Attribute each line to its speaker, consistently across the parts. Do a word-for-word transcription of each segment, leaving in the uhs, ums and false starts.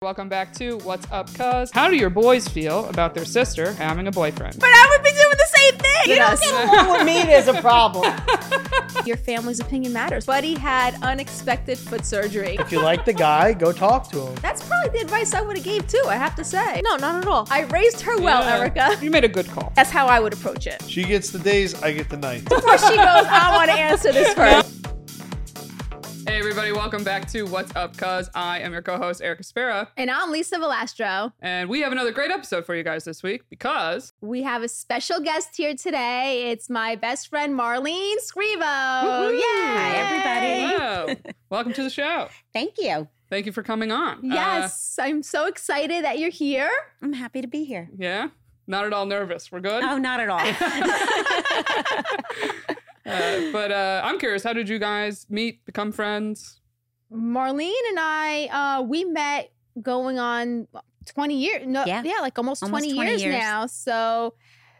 Speaker 1: Welcome back to What's Up, Cuz. How do your boys feel about their sister having a boyfriend?
Speaker 2: But I would be doing the same thing.
Speaker 3: You don't get along with me, there's a problem.
Speaker 2: Your family's opinion matters. Buddy had unexpected foot surgery.
Speaker 3: If you like the guy, go talk to him.
Speaker 2: That's probably the advice I would have gave too, I have to say. No, not at all. I raised her well,
Speaker 1: Yeah.
Speaker 2: Erica.
Speaker 1: You made a good call.
Speaker 2: That's how I would approach it.
Speaker 4: She gets the days, I get the nights.
Speaker 2: Before she goes, I want to answer this first.
Speaker 1: Hey everybody, welcome back to What's Up, Cuz. I am your co-host, Erica Spera.
Speaker 2: And I'm Lisa Velastro.
Speaker 1: And we have another great episode for you guys this week because...
Speaker 2: We have a special guest here today. It's my best friend, Marlene Scrivo.
Speaker 1: Woo-hoo.
Speaker 2: Yay!
Speaker 5: Hi, everybody.
Speaker 1: Wow. Welcome to the show.
Speaker 5: Thank you.
Speaker 1: Thank you for coming on.
Speaker 2: Yes, I'm so excited that you're here.
Speaker 5: I'm happy to be here.
Speaker 1: Uh, yeah? Not at all nervous. We're good?
Speaker 5: Oh, not at all.
Speaker 1: Uh, but uh, I'm curious, how did you guys meet, become friends?
Speaker 2: Marlene and I, uh, we met going on twenty years. No, yeah.
Speaker 5: Yeah.
Speaker 2: like almost,
Speaker 5: Almost
Speaker 2: twenty,
Speaker 5: twenty
Speaker 2: years,
Speaker 5: years.
Speaker 2: now. So,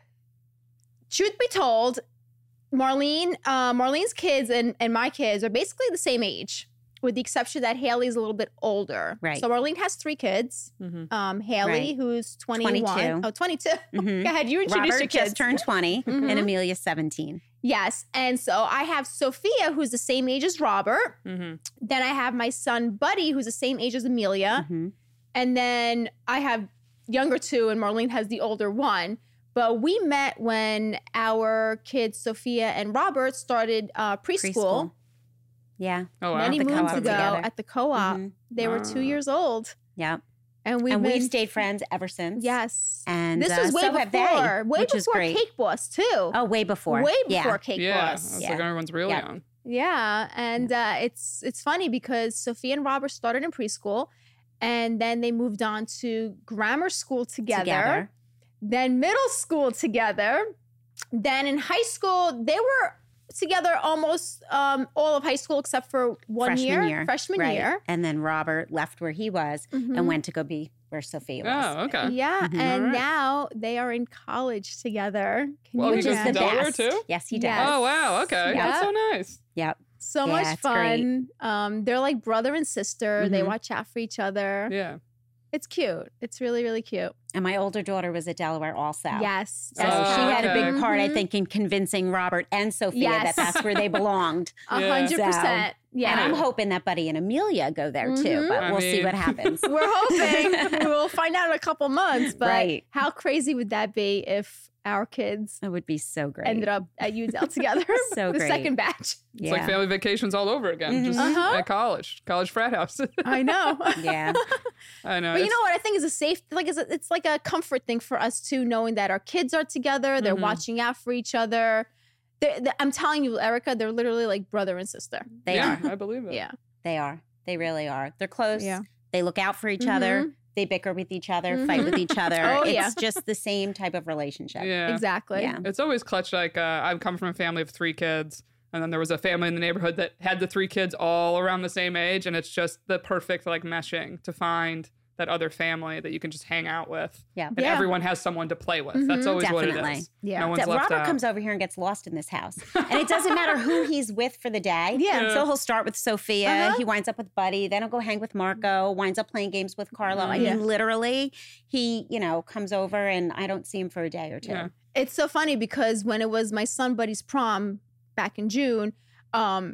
Speaker 2: truth be told, Marlene, uh, Marlene's kids and, and my kids are basically the same age, with the exception that Haley's a little bit older.
Speaker 5: Right.
Speaker 2: So Marlene has three kids.
Speaker 1: Mm-hmm.
Speaker 2: Um, Haley,
Speaker 5: Right.
Speaker 2: who's twenty-one.
Speaker 5: twenty-two.
Speaker 2: Oh, twenty-two.
Speaker 5: Mhm.
Speaker 2: Go ahead, you introduce
Speaker 5: Robert
Speaker 2: your kids.
Speaker 5: just turned twenty
Speaker 2: Mhm.
Speaker 5: and Amelia's seventeen.
Speaker 2: Yes. And so I have Sophia, who's the same age as Robert.
Speaker 1: Mm-hmm.
Speaker 2: Then I have my son, Buddy, who's the same age as Amelia.
Speaker 5: Mhm.
Speaker 2: And then I have younger two, and Marlene has the older one. But we met when our kids, Sophia and Robert, started uh, preschool,
Speaker 5: Preschool. Yeah.
Speaker 1: Oh, wow.
Speaker 2: many
Speaker 5: The
Speaker 2: moons
Speaker 5: co-op
Speaker 2: ago
Speaker 5: together.
Speaker 2: at the co-op.
Speaker 5: Mhm.
Speaker 2: They were
Speaker 1: Wow.
Speaker 2: two years old.
Speaker 5: Yeah.
Speaker 2: And we've
Speaker 5: and
Speaker 2: been,
Speaker 5: we've stayed friends ever since.
Speaker 2: yes.
Speaker 5: And
Speaker 2: This
Speaker 5: uh,
Speaker 2: was way
Speaker 5: so have
Speaker 2: before,
Speaker 5: they,
Speaker 2: way
Speaker 5: which is
Speaker 2: before
Speaker 5: great.
Speaker 2: Cake Boss, too.
Speaker 5: Oh, way before.
Speaker 2: Way
Speaker 5: Yeah.
Speaker 2: before Cake
Speaker 1: Yeah,
Speaker 2: Boss.
Speaker 1: it's
Speaker 5: Yeah.
Speaker 1: like everyone's really
Speaker 5: Yeah.
Speaker 1: young.
Speaker 2: Yeah, and Uh, it's it's funny because Sophia and Robert started in preschool, and then they moved on to grammar school together,
Speaker 5: Together.
Speaker 2: then middle school together, then in high school they were together almost um, all of high school except for one
Speaker 5: Freshman
Speaker 2: year,
Speaker 5: year.
Speaker 2: freshman
Speaker 5: Right.
Speaker 2: year,
Speaker 5: And then Robert left where he was
Speaker 2: Mhm.
Speaker 5: and went to go be where Sophia was.
Speaker 1: Oh, okay.
Speaker 2: Yeah,
Speaker 5: Mhm.
Speaker 2: and
Speaker 1: Alright.
Speaker 2: now they are in college together. Can
Speaker 1: Well,
Speaker 2: you
Speaker 1: he goes
Speaker 2: imagine?
Speaker 1: to Delaware
Speaker 5: best.
Speaker 1: too?
Speaker 5: Yes, he does.
Speaker 2: Yes.
Speaker 1: Oh, wow. Okay.
Speaker 2: Yeah.
Speaker 1: That's so nice.
Speaker 5: Yep.
Speaker 2: So
Speaker 5: Yeah,
Speaker 2: much
Speaker 5: it's great.
Speaker 2: fun. Um, they're like brother and sister. They
Speaker 5: Mhm.
Speaker 2: watch out for each other.
Speaker 1: Yeah.
Speaker 2: It's cute. It's really, really cute.
Speaker 5: And my older daughter was at Delaware also.
Speaker 2: Yes.
Speaker 5: So
Speaker 1: Oh,
Speaker 5: she had a
Speaker 1: okay.
Speaker 5: big part, I
Speaker 2: Mhm.
Speaker 5: think, in convincing Robert and Sophia
Speaker 2: Yes.
Speaker 5: that that's where they belonged.
Speaker 2: A
Speaker 1: Yeah.
Speaker 2: hundred percent. Yeah.
Speaker 5: And I'm hoping that Buddy and Amelia go there too,
Speaker 2: Mhm.
Speaker 5: but
Speaker 1: I
Speaker 5: we'll see
Speaker 1: mean-
Speaker 5: what happens.
Speaker 2: We're hoping we'll find out in a couple months. But
Speaker 5: Right.
Speaker 2: how crazy would that be if our kids
Speaker 5: It would be so great.
Speaker 2: ended up at U D L together?
Speaker 5: So
Speaker 2: the
Speaker 5: great.
Speaker 2: second batch.
Speaker 1: It's
Speaker 5: yeah.
Speaker 1: like family vacations all over again,
Speaker 5: Mhm.
Speaker 1: just
Speaker 2: Uh-huh.
Speaker 1: at college, college frat house.
Speaker 2: I know.
Speaker 5: yeah.
Speaker 1: I know.
Speaker 2: But you
Speaker 1: it's-
Speaker 2: know what? I think is a safe, like it's, a, it's like a comfort thing for us too, knowing that our kids are together, they're
Speaker 1: Mhm.
Speaker 2: watching out for each other. They're, they I'm telling you, Erica, they're literally like brother and sister.
Speaker 5: They
Speaker 1: yeah,
Speaker 5: are.
Speaker 1: I believe it.
Speaker 2: Yeah.
Speaker 5: They are. They really are. They're close.
Speaker 2: Yeah.
Speaker 5: They look out for each other.
Speaker 2: Mhm.
Speaker 5: They bicker with each other,
Speaker 2: Mhm.
Speaker 5: fight with each other.
Speaker 2: Oh,
Speaker 5: it's
Speaker 2: yeah.
Speaker 5: just the same type of relationship.
Speaker 1: Yeah.
Speaker 2: Exactly.
Speaker 5: Yeah.
Speaker 1: It's always clutch. Like, uh, I've come from a family of three kids, and then there was a family in the neighborhood that had the three kids all around the same age, and it's just the perfect, like, meshing to find that other family that you can just hang out with.
Speaker 5: Yeah.
Speaker 1: And
Speaker 2: Yeah.
Speaker 1: everyone has someone to play with. That's
Speaker 2: Mhm.
Speaker 1: always what it
Speaker 5: Definitely.
Speaker 1: is.
Speaker 2: Yeah.
Speaker 1: No one's
Speaker 5: That
Speaker 1: left
Speaker 5: Robert
Speaker 1: out.
Speaker 5: comes over here and gets lost in this house. And it doesn't matter who he's with for the day.
Speaker 2: Yeah.
Speaker 1: Yeah.
Speaker 5: So he'll start with Sophia.
Speaker 2: Uh-huh.
Speaker 5: He winds up with Buddy. Then he'll go hang with Marco. Winds up playing games with Carlo. I
Speaker 2: Yeah.
Speaker 5: mean, literally, he, you know, comes over and I don't see him for a day or two.
Speaker 1: Yeah.
Speaker 2: It's so funny because when it was my son Buddy's prom back in June, um,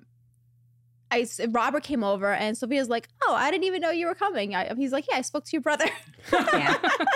Speaker 2: I s- Robert came over and Sophia's like, "Oh, I didn't even know you were coming." I, he's like, "Yeah, I spoke to your brother."
Speaker 5: Yeah.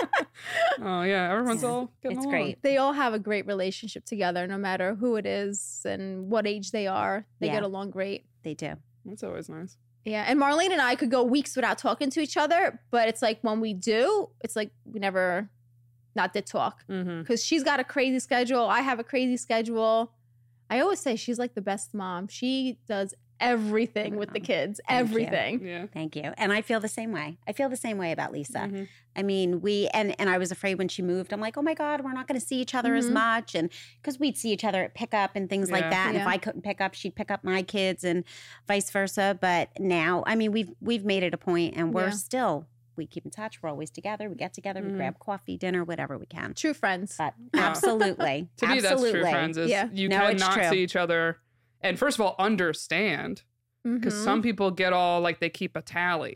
Speaker 1: Oh, yeah. Everyone's
Speaker 5: Yeah.
Speaker 1: all getting
Speaker 5: It's
Speaker 1: along.
Speaker 5: great.
Speaker 2: They all have a great relationship together, no matter who it is and what age they are. They
Speaker 5: Yeah.
Speaker 2: get along great.
Speaker 5: They do.
Speaker 1: That's always nice.
Speaker 2: Yeah, and Marlene and I could go weeks without talking to each other, but it's like when we do, it's like we never not did talk
Speaker 1: Mm-hmm.
Speaker 2: because she's got a crazy schedule. I have a crazy schedule. I always say she's like the best mom. She does everything with the kids,
Speaker 5: Thank you.
Speaker 2: everything.
Speaker 1: Yeah.
Speaker 5: Thank you. And I feel the same way. I feel the same way about Lisa.
Speaker 1: Mhm.
Speaker 5: I mean, we and and I was afraid when she moved. I'm like, oh my God, we're not going to see each other as
Speaker 2: Mhm.
Speaker 5: much, and because we'd see each other at pickup and things like
Speaker 1: Yeah.
Speaker 5: that. And if
Speaker 2: Yeah.
Speaker 5: I couldn't pick up, she'd pick up my kids, and vice versa. But now, I mean, we've we've made it a point, and we're
Speaker 2: Yeah.
Speaker 5: still we keep in touch. We're always together. We get together. We
Speaker 1: Mhm.
Speaker 5: grab coffee, dinner, whatever we can.
Speaker 2: True friends.
Speaker 5: But
Speaker 1: Yeah.
Speaker 5: absolutely,
Speaker 1: To me, that's
Speaker 5: absolutely.
Speaker 1: true friends. Is
Speaker 2: Yeah.
Speaker 1: you
Speaker 5: No, it's
Speaker 1: cannot
Speaker 5: true.
Speaker 1: see each other, and first of all, understand because
Speaker 2: Mhm.
Speaker 1: some people get all like they keep a tally.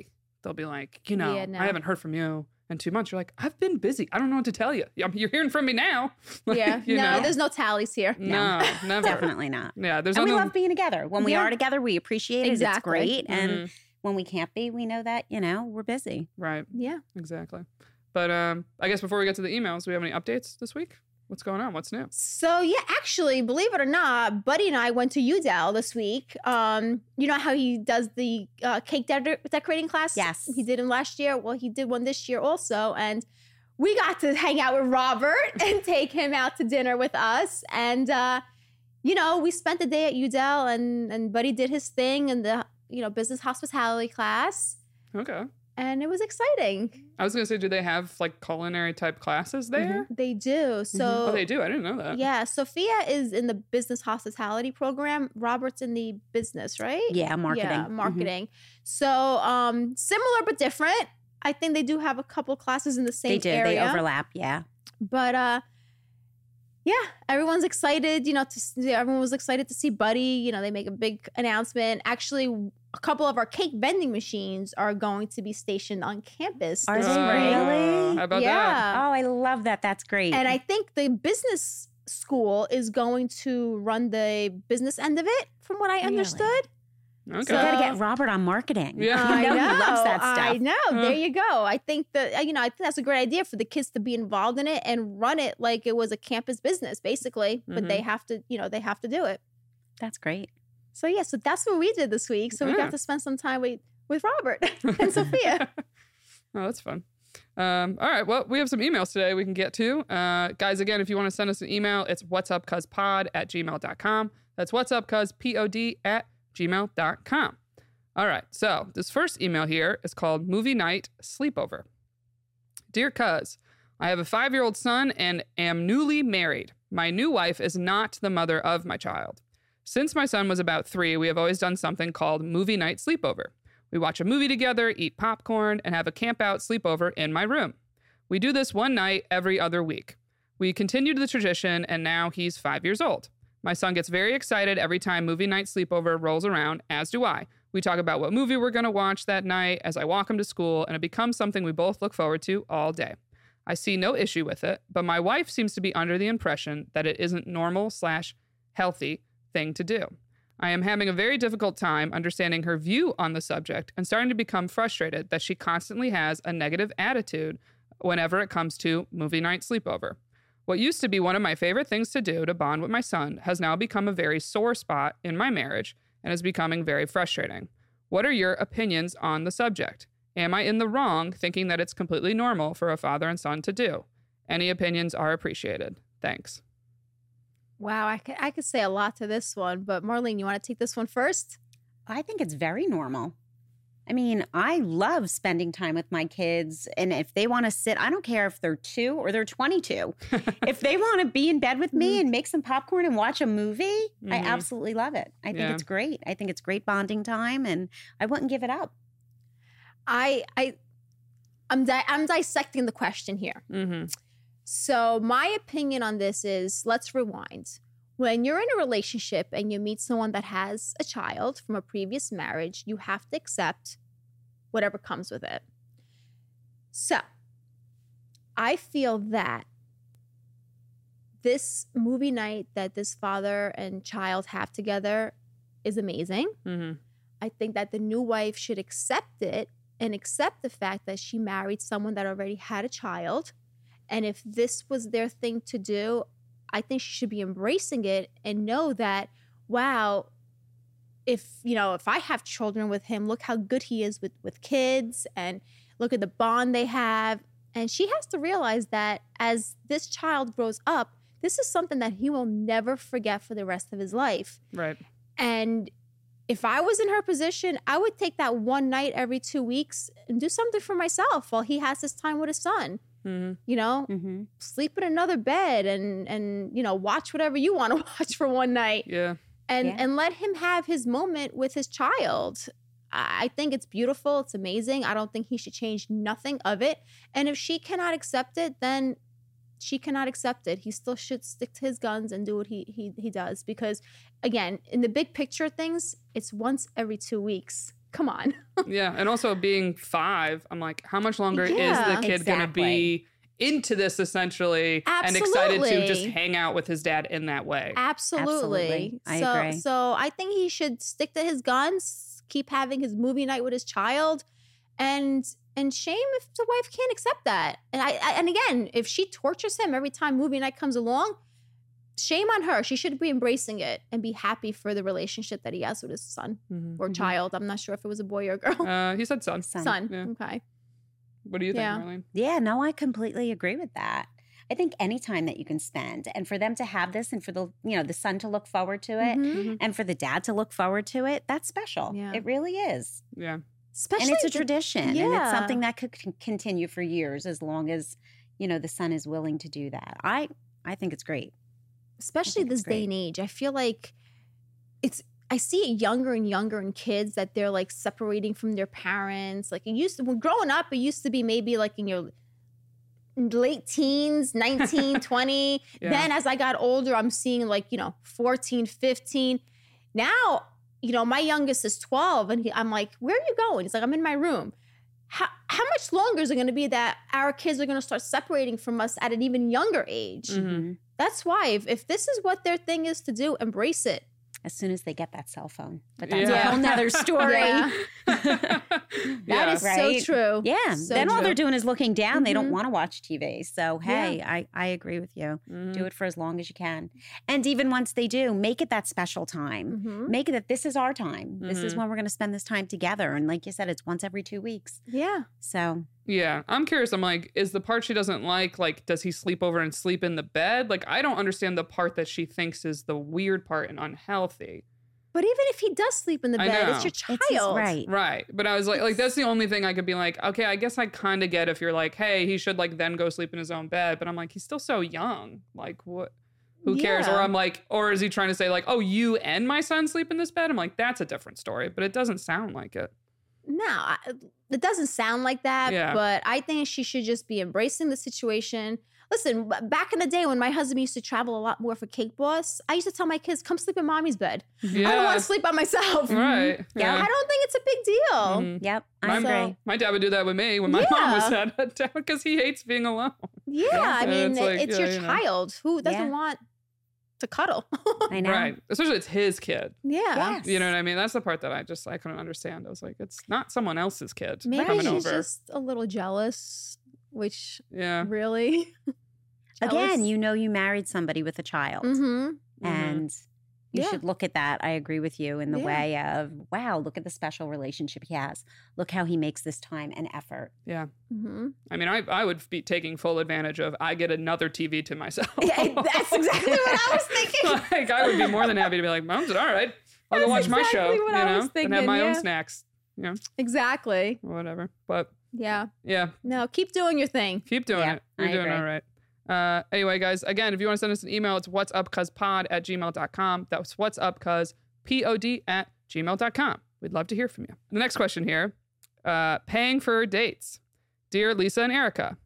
Speaker 1: they'll be like, you know,
Speaker 2: Yeah, no.
Speaker 1: I haven't heard from you in two months. You're like, I've been busy. I don't know what to tell you. You're hearing from me now. Like,
Speaker 2: Yeah.
Speaker 1: you
Speaker 2: No,
Speaker 1: know?
Speaker 2: there's no tallies here.
Speaker 1: No, never.
Speaker 5: Definitely not.
Speaker 1: Yeah, there's
Speaker 5: And we
Speaker 1: nothing-
Speaker 5: love being together. When we
Speaker 2: Yeah.
Speaker 5: are together, we appreciate it. It's
Speaker 2: Exactly.
Speaker 5: great. And
Speaker 1: Mhm.
Speaker 5: when we can't be, we know that, you know, we're busy.
Speaker 1: Right,
Speaker 2: Yeah.
Speaker 1: exactly. But um, I guess before we get to the emails, do we have any updates this week? What's going on? What's new?
Speaker 2: So yeah, actually, believe it or not, Buddy and I went to U Dell this week. Um, you know how he does the uh, cake de- decorating class?
Speaker 5: Yes.
Speaker 2: He did him last year. Well, he did one this year also, and we got to hang out with Robert and take him out to dinner with us. And uh, you know, we spent the day at U Dell, and and Buddy did his thing in the you know business hospitality class,
Speaker 1: Okay.
Speaker 2: and it was exciting.
Speaker 1: I was gonna say, do they have like culinary type classes there?
Speaker 2: They do. So
Speaker 1: Oh, they do. I didn't know that.
Speaker 2: yeah, Sophia is in the business hospitality program. Robert's in the business, right?
Speaker 5: Yeah, marketing.
Speaker 2: Yeah,
Speaker 5: Mhm.
Speaker 2: marketing. So um, similar but different. I think they do have a couple classes in the same
Speaker 5: They do.
Speaker 2: area.
Speaker 5: They overlap. Yeah.
Speaker 2: But uh, yeah, everyone's excited. You know, to see, everyone was excited to see Buddy. You know, they make a big announcement. Actually, a couple of our cake vending machines are going to be stationed on campus.
Speaker 5: Are
Speaker 2: this
Speaker 5: they
Speaker 2: spring.
Speaker 5: really?
Speaker 1: How about that?
Speaker 2: Yeah.
Speaker 5: Oh, I love that. That's great.
Speaker 2: And I think the business school is going to run the business end of it, from what I
Speaker 5: Really?
Speaker 2: understood.
Speaker 1: Okay.
Speaker 5: So we got to
Speaker 2: So-
Speaker 5: get Robert on marketing.
Speaker 1: Yeah.
Speaker 5: You
Speaker 2: I
Speaker 5: know,
Speaker 2: know.
Speaker 5: he loves that stuff.
Speaker 2: I know.
Speaker 1: Huh.
Speaker 2: There you go. I think that, you know, I think that's a great idea for the kids to be involved in it and run it like it was a campus business, basically. But
Speaker 1: Mhm.
Speaker 2: they have to, you know, they have to do it.
Speaker 5: That's great.
Speaker 2: So, yeah, so that's what we did this week. So we
Speaker 1: Yeah.
Speaker 2: got to spend some time with, with Robert and Sophia.
Speaker 1: Oh, that's fun. Um, all right. Well, we have some emails today we can get to. Uh, guys, again, if you want to send us an email, it's whatsupcuzpod at gmail dot com. That's whatsupcuzpod at gmail dot com. All right. So this first email here is called Movie Night Sleepover. Dear Cuz, I have a five-year-old son and am newly married. My new wife is not the mother of my child. Since my son was about three, we have always done something called Movie Night Sleepover. We watch a movie together, eat popcorn, and have a camp out sleepover in my room. We do this one night every other week. We continued the tradition, and now he's five years old. My son gets very excited every time Movie Night Sleepover rolls around, as do I. We talk about what movie we're going to watch that night as I walk him to school, and it becomes something we both look forward to all day. I see no issue with it, but my wife seems to be under the impression that it isn't normal slash healthy thing to do. I am having a very difficult time understanding her view on the subject and starting to become frustrated that she constantly has a negative attitude whenever it comes to movie night sleepover. What used to be one of my favorite things to do to bond with my son has now become a very sore spot in my marriage and is becoming very frustrating. What are your opinions on the subject? Am I in the wrong thinking that it's completely normal for a father and son to do? Any opinions are appreciated. Thanks.
Speaker 2: Wow, I could, I could say a lot to this one, but Marlene, you want to take this one first?
Speaker 5: I think it's very normal. I mean, I love spending time with my kids. And if they want to sit, I don't care if they're two or they're twenty-two. If they want to be in bed with me and make some popcorn and watch a movie, I
Speaker 1: Mhm.
Speaker 5: absolutely love it. I think
Speaker 1: Yeah.
Speaker 5: it's great. I think it's great bonding time and I wouldn't give it up.
Speaker 2: I I I'm di- I'm dissecting the question here.
Speaker 1: Mm-hmm.
Speaker 2: So my opinion on this is, let's rewind. When you're in a relationship and you meet someone that has a child from a previous marriage, you have to accept whatever comes with it. So I feel that this movie night that this father and child have together is amazing.
Speaker 1: Mm-hmm.
Speaker 2: I think that the new wife should accept it and accept the fact that she married someone that already had a child. And if this was their thing to do, I think she should be embracing it and know that, wow, if, you know, if I have children with him, look how good he is with, with kids and look at the bond they have. And she has to realize that as this child grows up, this is something that he will never forget for the rest of his life.
Speaker 1: Right.
Speaker 2: And if I was in her position, I would take that one night every two weeks and do something for myself while he has his time with his son.
Speaker 1: Mm-hmm.
Speaker 2: You know,
Speaker 5: Mm-hmm.
Speaker 2: sleep in another bed and and you know, watch whatever you want to watch for one night,
Speaker 1: Yeah.
Speaker 2: and
Speaker 5: Yeah.
Speaker 2: and let him have his moment with his child. I I think it's beautiful. It's amazing. I don't think he should change nothing of it. And if she cannot accept it, then she cannot accept it. He still should stick to his guns and do what he he he does. Because again, in the big picture of things, it's once every two weeks. come on.
Speaker 1: Yeah. And also being five, I'm like, how much longer
Speaker 2: Yeah.
Speaker 1: is the kid going to be into this essentially and excited to just
Speaker 2: Absolutely.
Speaker 1: hang out with his dad in that way?
Speaker 2: Absolutely.
Speaker 5: Absolutely. I
Speaker 2: so,
Speaker 5: agree.
Speaker 2: So I think he should stick to his guns, keep having his movie night with his child, and and shame if the wife can't accept that. And I, I and again, if she tortures him every time movie night comes along, shame on her. She should be embracing it and be happy for the relationship that he has with his son
Speaker 1: Mhm.
Speaker 2: or child. I'm not sure if it was a boy or a girl.
Speaker 1: Uh, he said son.
Speaker 5: Son.
Speaker 2: Son.
Speaker 1: Yeah.
Speaker 2: Okay.
Speaker 1: What do you think,
Speaker 2: Yeah.
Speaker 1: Marlene?
Speaker 5: Yeah, no, I completely agree with that. I think any time that you can spend and for them to have this and for the, you know, the son to look forward to it
Speaker 2: Mhm.
Speaker 5: and for the dad to look forward to it, that's special.
Speaker 2: Yeah.
Speaker 5: It really is.
Speaker 1: Yeah.
Speaker 2: Especially
Speaker 5: and it's a
Speaker 2: the-
Speaker 5: tradition and it's
Speaker 2: yeah.
Speaker 5: something that could con- continue for years as long as, you know, the son is willing to do that. I I think it's great.
Speaker 2: especially
Speaker 5: think it's
Speaker 2: this day
Speaker 5: great.
Speaker 2: and age. I feel like it's I see it younger and younger in kids that they're like separating from their parents. Like it used to when growing up, it used to be maybe like in your late teens, nineteen, twenty.
Speaker 1: Yeah.
Speaker 2: Then as I got older, I'm seeing like, you know, fourteen, fifteen. Now, you know, my youngest is twelve and he, I'm like, where are you going? He's like, I'm in my room. How, how much longer is it going to be that our kids are going to start separating from us at an even younger age?
Speaker 1: Mhm.
Speaker 2: That's why if, if this is what their thing is to do, embrace it.
Speaker 5: As soon as they get that cell phone. But that's
Speaker 1: Yeah.
Speaker 5: a whole nother story.
Speaker 2: Yeah.
Speaker 1: yeah.
Speaker 2: That is
Speaker 5: Right?
Speaker 2: so true.
Speaker 5: Yeah.
Speaker 2: So
Speaker 5: then all
Speaker 2: true.
Speaker 5: they're doing is looking down. They don't
Speaker 2: Mhm.
Speaker 5: want to watch T V. So, hey, I, I agree with you.
Speaker 1: Mhm.
Speaker 5: Do it for as long as you can. And even once they do, make it that special time.
Speaker 2: Mhm.
Speaker 5: Make it that this is our time. This is
Speaker 1: Mhm.
Speaker 5: when we're going to spend this time together. And like you said, it's once every two weeks.
Speaker 2: Yeah.
Speaker 5: So,
Speaker 1: Yeah, I'm curious. I'm like, is the part she doesn't like, like, does he sleep over and sleep in the bed? Like, I don't understand the part that she thinks is the weird part and unhealthy.
Speaker 2: But even if he does sleep in the
Speaker 1: I
Speaker 2: bed,
Speaker 1: know.
Speaker 2: it's your child.
Speaker 5: it's his right.
Speaker 1: Right. But I was like, like, that's the only thing I could be like, okay, I guess I kind of get if you're like, hey, he should like then go sleep in his own bed. But I'm like, he's still so young. Like, what? Who cares? Or
Speaker 2: Yeah.
Speaker 1: I'm like, or is he trying to say like, oh, you and my son sleep in this bed? I'm like, that's a different story, but it doesn't sound like it.
Speaker 2: No, I, it doesn't sound like that.
Speaker 1: Yeah.
Speaker 2: But I think she should just be embracing the situation. Listen, b- back in the day when my husband used to travel a lot more for Cake Boss, I used to tell my kids, come sleep in mommy's bed.
Speaker 1: Yeah.
Speaker 2: I don't want to sleep by myself.
Speaker 1: Right.
Speaker 5: Yeah.
Speaker 2: I don't think it's a big deal.
Speaker 1: Mhm.
Speaker 5: Yep. I
Speaker 1: My,
Speaker 5: agree.
Speaker 1: my dad would do that with me when my mom was
Speaker 2: Yeah.
Speaker 1: sad because he hates being alone.
Speaker 2: Yeah,
Speaker 5: Yeah.
Speaker 2: I
Speaker 1: Yeah,
Speaker 2: mean,
Speaker 1: it's
Speaker 2: it's,
Speaker 1: like, yeah,
Speaker 2: your
Speaker 1: you know.
Speaker 2: child. Who doesn't
Speaker 5: Yeah.
Speaker 2: want to cuddle?
Speaker 5: I know.
Speaker 1: Right. Especially it's his kid.
Speaker 2: yeah.
Speaker 5: Yes.
Speaker 1: You know what I mean? That's the part that I just I couldn't understand. I was like, it's not someone else's kid
Speaker 2: Maybe
Speaker 1: coming
Speaker 2: she's
Speaker 1: over.
Speaker 2: just a little jealous, which
Speaker 1: Yeah.
Speaker 2: really.
Speaker 5: Again, you know you married somebody with a child.
Speaker 2: Mm-hmm.
Speaker 5: And you
Speaker 2: Yeah.
Speaker 5: should look at that. I agree with you in the
Speaker 2: Yeah.
Speaker 5: way of, wow, look at the special relationship he has. Look how he makes this time and effort.
Speaker 1: Yeah.
Speaker 2: Mm-hmm.
Speaker 1: I mean, I I would be taking full advantage of I get another T V to myself.
Speaker 2: Yeah, that's exactly what I was thinking.
Speaker 1: Like I would be more than happy to be like, Mom's all right. I'll go watch
Speaker 2: That's
Speaker 1: my show,
Speaker 2: exactly
Speaker 1: you
Speaker 2: what I
Speaker 1: know,
Speaker 2: was
Speaker 1: and have
Speaker 2: thinking,
Speaker 1: my own
Speaker 2: yeah.
Speaker 1: snacks, you know,
Speaker 2: Exactly.
Speaker 1: or whatever. But
Speaker 2: Yeah.
Speaker 1: yeah,
Speaker 2: No, keep doing your thing.
Speaker 1: keep doing
Speaker 5: Yeah,
Speaker 1: it. You're
Speaker 5: I
Speaker 1: doing
Speaker 5: agree.
Speaker 1: all right. Uh, anyway, guys, again, if you want to send us an email, it's what's up cuz pod at gmail dot com. That's what's up cuz pod at gmail dot com. We'd love to hear from you. The next question here, uh, paying for dates. Dear Lisa and Erica,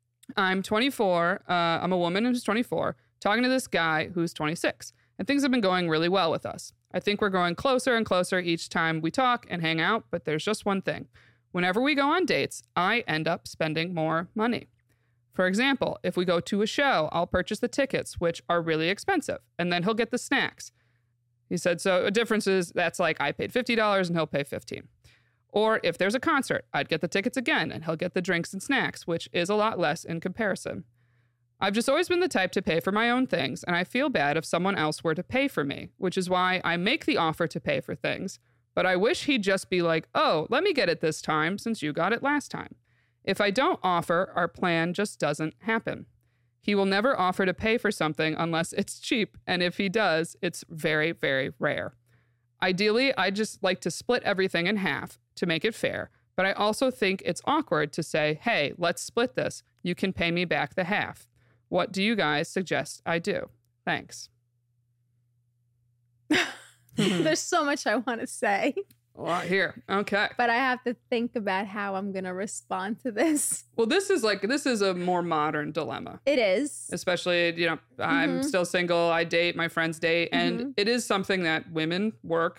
Speaker 1: I'm twenty-four. Uh, I'm a woman who's twenty-four, talking to this guy who's twenty-six, and things have been going really well with us. I think we're growing closer and closer each time we talk and hang out, but there's just one thing. Whenever we go on dates, I end up spending more money. For example, if we go to a show, I'll purchase the tickets, which are really expensive, and then he'll get the snacks. He said, so a difference is that's like I paid fifty dollars and he'll pay fifteen dollars. Or if there's a concert, I'd get the tickets again and he'll get the drinks and snacks, which is a lot less in comparison. I've just always been the type to pay for my own things, and I feel bad if someone else were to pay for me, which is why I make the offer to pay for things. But I wish he'd just be like, oh, let me get it this time since you got it last time. If I don't offer, our plan just doesn't happen. He will never offer to pay for something unless it's cheap, and if he does, it's very, very rare. Ideally, I'd just like to split everything in half to make it fair, but I also think it's awkward to say, hey, let's split this. You can pay me back the half. What do you guys suggest I do? Thanks.
Speaker 2: There's so much I want to say,
Speaker 1: A lot here. Okay.
Speaker 2: but I have to think about how I'm going to respond to this.
Speaker 1: Well, this is like, this is a more modern dilemma.
Speaker 2: It is.
Speaker 1: Especially, you know, I'm
Speaker 2: Mhm.
Speaker 1: still single. I date, my friends date. And
Speaker 2: Mhm.
Speaker 1: it is something that women work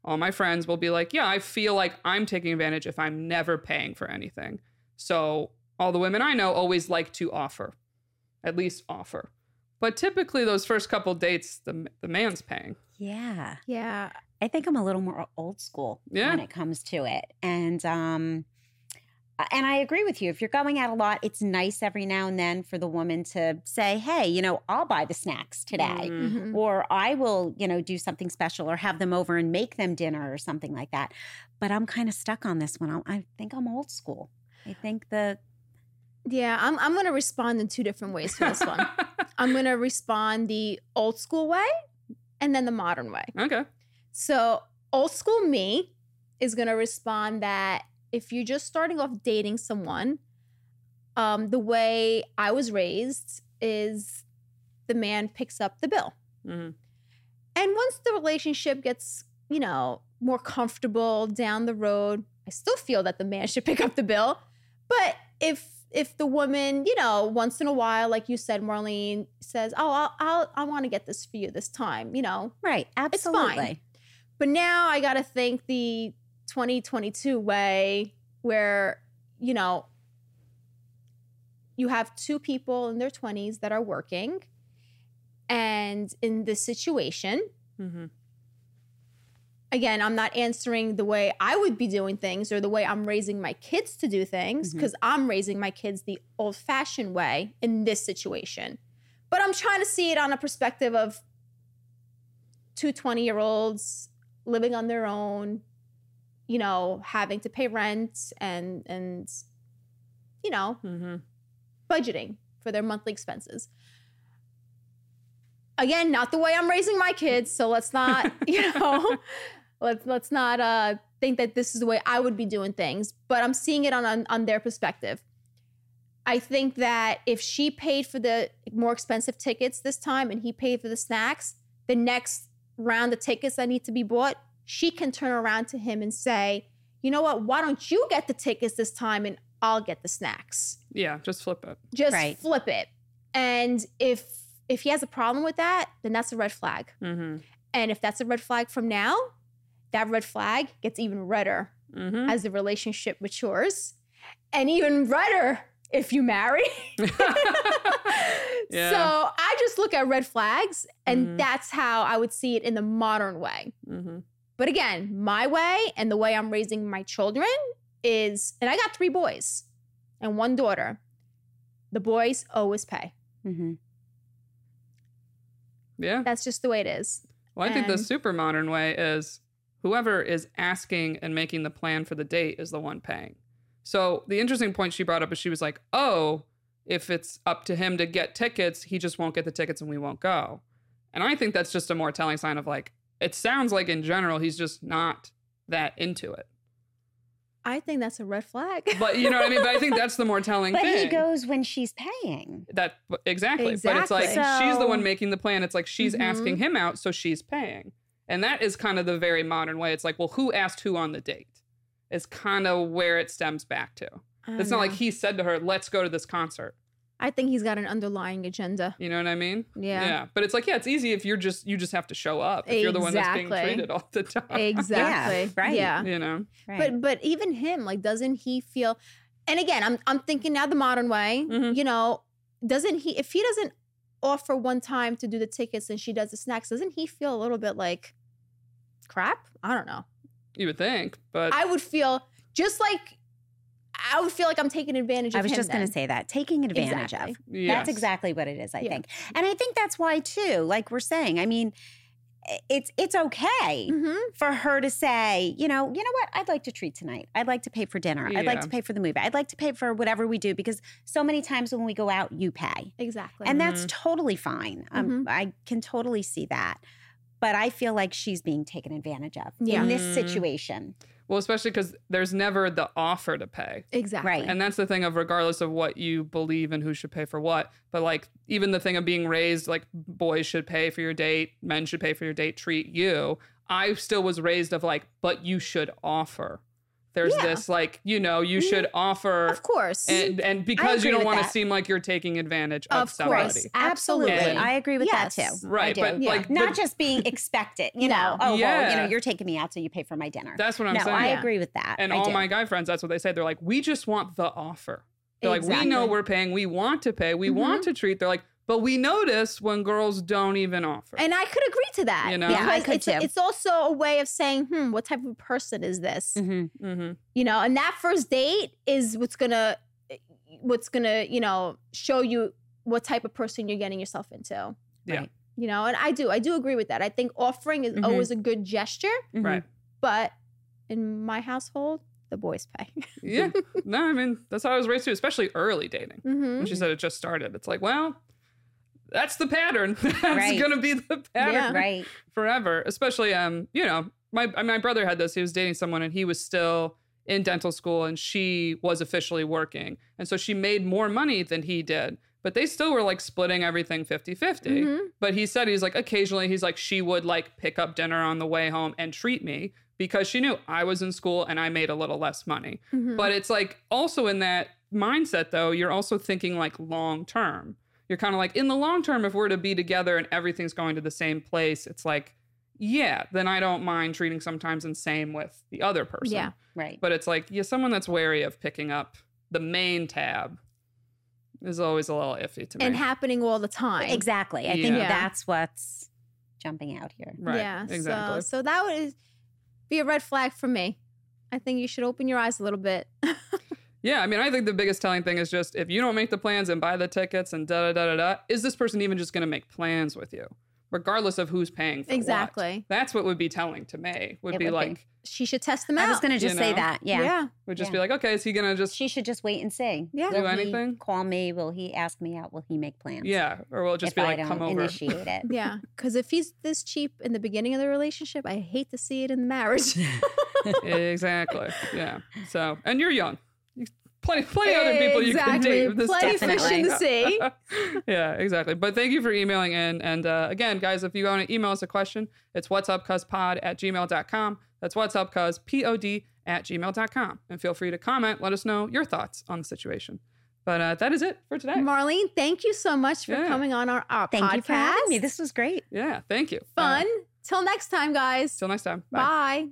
Speaker 1: all my friends will be like, yeah, I feel like I'm taking advantage if I'm never paying for anything. So all the women I know always like to offer, at least offer. But typically those first couple dates, the the man's paying.
Speaker 5: Yeah.
Speaker 2: Yeah.
Speaker 5: I think I'm a little more old school
Speaker 1: Yeah.
Speaker 5: when it comes to it. And um and I agree with you. If you're going out a lot, it's nice every now and then for the woman to say, hey, you know, I'll buy the snacks today.
Speaker 1: Mm.
Speaker 2: Mhm.
Speaker 5: Or I will, you know, do something special or have them over and make them dinner or something like that. But I'm kind of stuck on this one. I, I think I'm old school. I think the
Speaker 2: Yeah, I'm I'm gonna respond in two different ways for this one. I'm gonna respond the old school way and then the modern way.
Speaker 1: Okay.
Speaker 2: So old school me is gonna respond that if you're just starting off dating someone, um, the way I was raised is the man picks up the bill.
Speaker 1: hmm
Speaker 2: And once the relationship gets, you know, more comfortable down the road, I still feel that the man should pick up the bill. But if if the woman, you know, once in a while, like you said, Marlene, says, "Oh, I'll, I'll I want to get this for you this time," you know,
Speaker 5: right,
Speaker 2: It's fine.
Speaker 5: absolutely.
Speaker 2: but now I got to think the twenty twenty-two way where, you know, you have two people in their twenties that are working. And in this situation,
Speaker 1: hmm
Speaker 2: again, I'm not answering the way I would be doing things or the way I'm raising my kids to do things
Speaker 5: Mhm.
Speaker 2: because I'm raising my kids the old fashioned way in this situation. But I'm trying to see it on a perspective of two twenty year olds living on their own, you know, having to pay rent and, and, you know,
Speaker 1: hmm
Speaker 2: budgeting for their monthly expenses. Again, not the way I'm raising my kids, so let's not, you know, let's let's not uh, think that this is the way I would be doing things. But I'm seeing it on, on on their perspective. I think that if she paid for the more expensive tickets this time and he paid for the snacks, the next round of tickets that need to be bought, she can turn around to him and say, you know what, why don't you get the tickets this time and I'll get the snacks.
Speaker 1: Yeah, just flip it.
Speaker 2: Just
Speaker 5: Right.
Speaker 2: flip it. And if if he has a problem with that, then that's a red flag.
Speaker 1: hmm
Speaker 2: And if that's a red flag from now, that red flag gets even redder
Speaker 1: hmm
Speaker 2: as the relationship matures, and even redder if you marry.
Speaker 1: Yeah.
Speaker 2: So I just look at red flags, and
Speaker 1: Mhm.
Speaker 2: that's how I would see it in the modern way.
Speaker 1: hmm
Speaker 2: But again, my way and the way I'm raising my children is, and I got three boys and one daughter. The boys always pay.
Speaker 5: hmm
Speaker 1: Yeah.
Speaker 2: That's just the way it is.
Speaker 1: Well, I think the
Speaker 2: And-
Speaker 1: super modern way is whoever is asking and making the plan for the date is the one paying. So the interesting point she brought up is she was like, oh, if it's up to him to get tickets, he just won't get the tickets and we won't go. And I think that's just a more telling sign of like, it sounds like in general, he's just not that into it.
Speaker 2: I think that's a red flag.
Speaker 1: But you know what I mean? But I think that's the more telling
Speaker 5: But
Speaker 1: thing.
Speaker 5: he goes when she's paying.
Speaker 1: That exactly. But it's like
Speaker 2: Exactly.
Speaker 1: she's the one
Speaker 5: So-
Speaker 1: making the plan. It's like she's
Speaker 2: Mhm.
Speaker 1: asking him out, so she's paying. And that is kind of the very modern way. It's like, well, who asked who on the date? It's kind of where it stems back to.
Speaker 2: I
Speaker 1: It's not like
Speaker 2: know.
Speaker 1: he said to her, let's go to this concert.
Speaker 2: I think he's got an underlying agenda.
Speaker 1: You know what I mean?
Speaker 2: Yeah.
Speaker 1: Yeah. But it's like, yeah, it's easy if you're just, you just have to show up. If you're the one that's being
Speaker 2: Exactly.
Speaker 1: treated all the time.
Speaker 2: Exactly.
Speaker 5: right.
Speaker 2: Yeah.
Speaker 1: You know?
Speaker 5: Right.
Speaker 2: But but even him, like, doesn't he feel? And again, I'm I'm thinking now the modern way.
Speaker 1: Mhm.
Speaker 2: You know, doesn't he? If he doesn't offer one time to do the tickets and she does the snacks, doesn't he feel a little bit like crap? I don't know.
Speaker 1: You would think. But
Speaker 2: I would feel just like I would feel like I'm taking advantage of
Speaker 5: I was
Speaker 2: him
Speaker 5: just going to
Speaker 2: then.
Speaker 5: say that. Taking advantage
Speaker 2: Exactly.
Speaker 5: of.
Speaker 1: yes.
Speaker 5: That's exactly what it is, I
Speaker 2: Yeah.
Speaker 5: think. And I think that's why too, like we're saying, I mean, it's it's okay
Speaker 2: Mhm.
Speaker 5: for her to say, you know, you know what? I'd like to treat tonight. I'd like to pay for dinner. I'd like
Speaker 1: Yeah.
Speaker 5: to pay for the movie. I'd like to pay for whatever we do because so many times when we go out, you pay.
Speaker 2: Exactly.
Speaker 5: And that's totally fine. Um,
Speaker 2: Mhm.
Speaker 5: I can totally see that. But I feel like she's being taken advantage of
Speaker 2: Yeah.
Speaker 5: in this
Speaker 1: Mm.
Speaker 5: situation.
Speaker 1: Well, especially because there's never the offer to pay.
Speaker 2: exactly.
Speaker 5: Right.
Speaker 1: And that's the thing of regardless of what you believe and who should pay for what. But like even the thing of being raised like boys should pay for your date, men should pay for your date, treat you. I still was raised of like, but you should offer there's
Speaker 2: Yeah.
Speaker 1: this like, you know, you should offer.
Speaker 2: Of course.
Speaker 1: And, and because you
Speaker 5: agree
Speaker 1: don't
Speaker 5: with
Speaker 1: want to
Speaker 5: that.
Speaker 1: seem like you're taking advantage of,
Speaker 2: Of
Speaker 1: somebody.
Speaker 2: course. Absolutely.
Speaker 1: And-
Speaker 5: I agree with
Speaker 2: Yes.
Speaker 5: that too.
Speaker 1: Right,
Speaker 5: I do.
Speaker 1: but
Speaker 2: Yeah.
Speaker 1: like
Speaker 5: Not
Speaker 1: the-
Speaker 5: just being expected, you know.
Speaker 2: No.
Speaker 5: Oh, well, you
Speaker 1: Yeah.
Speaker 5: know, you're taking me out, so you pay for my dinner.
Speaker 1: That's what I'm
Speaker 5: no,
Speaker 1: saying.
Speaker 5: I
Speaker 2: Yeah.
Speaker 5: agree with that.
Speaker 1: And
Speaker 5: I
Speaker 1: all
Speaker 5: do.
Speaker 1: my guy friends, that's what they say. They're like, we just want the offer. They're like, we know
Speaker 2: Exactly.
Speaker 1: we're paying. We want to pay. We
Speaker 2: Mhm.
Speaker 1: want to treat. They're like, but we notice when girls don't even offer.
Speaker 2: And I could agree to that.
Speaker 1: You know?
Speaker 5: Yeah, I
Speaker 2: because
Speaker 5: could
Speaker 2: it's,
Speaker 5: too.
Speaker 2: it's also a way of saying, hmm, what type of person is this?
Speaker 5: Mhm.
Speaker 1: mm-hmm.
Speaker 2: You know, and that first date is what's gonna what's gonna, you know, show you what type of person you're getting yourself into.
Speaker 1: Yeah.
Speaker 5: Right.
Speaker 2: You know, and I do. I do agree with that. I think offering is
Speaker 5: Mhm.
Speaker 2: always a good gesture,
Speaker 5: Mhm.
Speaker 1: Right.
Speaker 2: but in my household, the boys pay.
Speaker 1: Yeah. No, I mean, that's how I was raised too, especially early dating.
Speaker 2: mm-hmm.
Speaker 1: When she said it just started, it's like, well, that's the pattern. That's
Speaker 5: Right.
Speaker 1: going to be the pattern
Speaker 2: Yeah.
Speaker 5: Right.
Speaker 1: forever. Especially, um, you know, my my brother had this. He was dating someone, and he was still in dental school, and she was officially working, and so she made more money than he did. But they still were like splitting everything fifty-fifty.
Speaker 2: Mhm.
Speaker 1: But he said he's like occasionally he's like she would like pick up dinner on the way home and treat me because she knew I was in school and I made a little less money.
Speaker 2: Mhm.
Speaker 1: But it's like also in that mindset though, you're also thinking like long term. You're kind of like in the long term, if we're to be together and everything's going to the same place, it's like, yeah, then I don't mind treating sometimes and same with the other person.
Speaker 2: Yeah.
Speaker 5: Right.
Speaker 1: But it's like, yeah, someone that's wary of picking up the main tab is always a little iffy to me.
Speaker 2: and happening all the time.
Speaker 5: Exactly. I think
Speaker 1: Yeah.
Speaker 5: that's what's jumping out here.
Speaker 1: Right.
Speaker 2: Yeah.
Speaker 1: Exactly.
Speaker 2: So, so that would be a red flag for me. I think you should open your eyes a little bit.
Speaker 1: Yeah, I mean, I think the biggest telling thing is just if you don't make the plans and buy the tickets and da da da da da, is this person even just going to make plans with you, regardless of who's paying for what?
Speaker 2: Exactly.
Speaker 1: That's what would be telling to me. Would
Speaker 5: It
Speaker 1: be
Speaker 5: would be.
Speaker 1: like,
Speaker 2: She should test them out.
Speaker 5: I was going to just
Speaker 1: You
Speaker 5: say
Speaker 1: know?
Speaker 5: that. Yeah.
Speaker 2: yeah.
Speaker 1: would just
Speaker 5: Yeah.
Speaker 1: be like, okay, is he going to just,
Speaker 5: She should just wait and see.
Speaker 2: Yeah.
Speaker 1: Do
Speaker 5: Will
Speaker 1: anything?
Speaker 5: He call me? Will he ask me out? Will he make plans?
Speaker 1: yeah, or will it just
Speaker 5: if
Speaker 1: be
Speaker 5: I
Speaker 1: like,
Speaker 5: don't
Speaker 1: come over?
Speaker 5: initiate it.
Speaker 2: Yeah. Because if he's this cheap in the beginning of the relationship, I hate to see it in the marriage.
Speaker 1: Exactly. Yeah. So, and you're young. You- Plenty, plenty of other people you can
Speaker 2: Exactly.
Speaker 1: date. with this
Speaker 2: Plenty
Speaker 1: stuff.
Speaker 2: fish in the sea.
Speaker 1: Yeah, exactly. But thank you for emailing in. And uh, again, guys, if you want to email us a question, it's what's up cuz pod at gmail dot com. That's what's up cuz P O D at gmail dot com. And feel free to comment. Let us know your thoughts on the situation. But uh, that is it for today.
Speaker 2: Marlene, thank you so much for
Speaker 1: Yeah.
Speaker 2: coming on our, our
Speaker 5: Thank
Speaker 2: podcast.
Speaker 5: you for having me. This was great.
Speaker 1: Yeah, thank you.
Speaker 2: Fun.
Speaker 1: Uh,
Speaker 2: Till next time, guys.
Speaker 1: till next time. Bye.
Speaker 2: Bye.